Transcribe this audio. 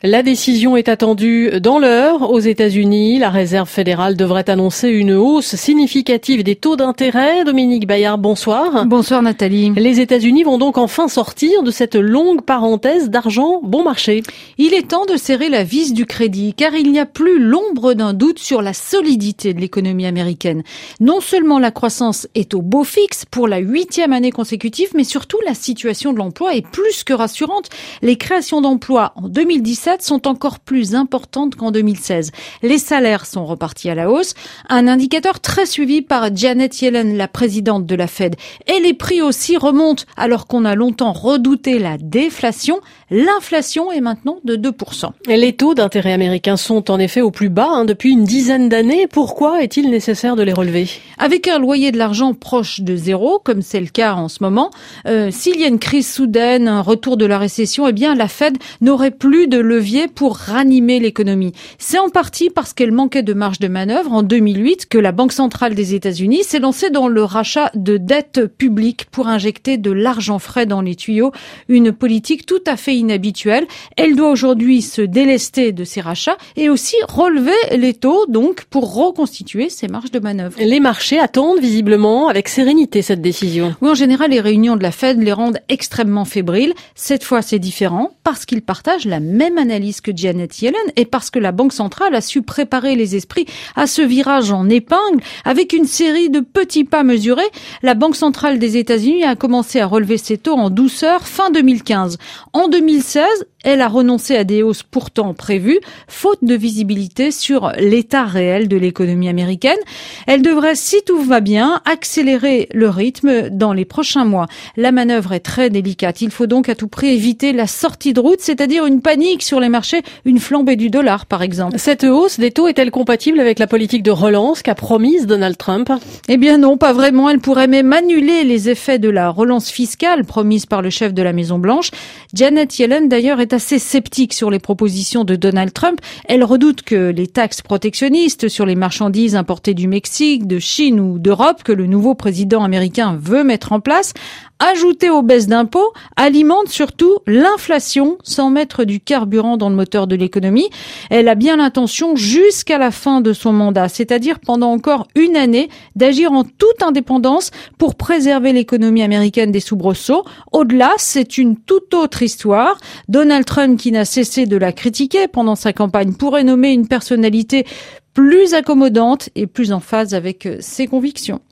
La décision est attendue dans l'heure. Aux États-Unis, la Réserve fédérale devrait annoncer une hausse significative des taux d'intérêt. Dominique Bayard, bonsoir. Bonsoir Nathalie. Les États-Unis vont donc enfin sortir de cette longue parenthèse d'argent bon marché. Il est temps de serrer la vis du crédit, car il n'y a plus l'ombre d'un doute sur la solidité de l'économie américaine. Non seulement la croissance est au beau fixe pour la 8e année consécutive, mais surtout la situation de l'emploi est plus que rassurante. Les créations d'emplois en 2017 sont encore plus importantes qu'en 2016. Les salaires sont repartis à la hausse, un indicateur très suivi par Janet Yellen, la présidente de la Fed. Et les prix aussi remontent alors qu'on a longtemps redouté la déflation. L'inflation est maintenant de 2%. Les taux d'intérêt américains sont en effet au plus bas depuis une dizaine d'années. Pourquoi est-il nécessaire de les relever ? Avec un loyer de l'argent proche de zéro, comme c'est le cas en ce moment, s'il y a une crise soudaine, un retour de la récession, eh bien la Fed n'aurait plus de levier pour ranimer l'économie. C'est en partie parce qu'elle manquait de marge de manœuvre en 2008 que la Banque centrale des États-Unis s'est lancée dans le rachat de dettes publiques pour injecter de l'argent frais dans les tuyaux, une politique tout à fait inhabituelle. Elle doit aujourd'hui se délester de ces rachats et aussi relever les taux donc pour reconstituer ses marges de manœuvre. Les marchés attendent visiblement avec sérénité cette décision. Oui, en général, les réunions de la Fed les rendent extrêmement fébriles. Cette fois, c'est différent parce qu'ils partagent la même analyse que Janet Yellen et parce que la Banque centrale a su préparer les esprits à ce virage en épingle avec une série de petits pas mesurés. La Banque centrale des États-Unis a commencé à relever ses taux en douceur fin 2015. En 2016, elle a renoncé à des hausses pourtant prévues, faute de visibilité sur l'état réel de l'économie américaine. Elle devrait, si tout va bien, accélérer le rythme dans les prochains mois. La manœuvre est très délicate. Il faut donc à tout prix éviter la sortie de route, c'est-à-dire une panique sur les marchés, une flambée du dollar par exemple. Cette hausse des taux est-elle compatible avec la politique de relance qu'a promise Donald Trump ? Eh bien non, pas vraiment. Elle pourrait même annuler les effets de la relance fiscale promise par le chef de la Maison-Blanche. Janet Yellen d'ailleurs est assez sceptique sur les propositions de Donald Trump. Elle redoute que les taxes protectionnistes sur les marchandises importées du Mexique, de Chine ou d'Europe que le nouveau président américain veut mettre en place, ajoutées aux baisses d'impôts, alimentent surtout l'inflation sans mettre du carburant dans le moteur de l'économie. Elle a bien l'intention jusqu'à la fin de son mandat, c'est-à-dire pendant encore une année, d'agir en toute indépendance pour préserver l'économie américaine des soubresauts. Au-delà, c'est une toute autre histoire. Donald Trump, qui n'a cessé de la critiquer pendant sa campagne, pourrait nommer une personnalité plus accommodante et plus en phase avec ses convictions.